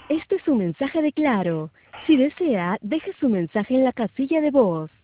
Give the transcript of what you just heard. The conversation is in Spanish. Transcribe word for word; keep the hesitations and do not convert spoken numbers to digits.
Este es un mensaje de Claro. Si desea, deje su mensaje en la casilla de voz.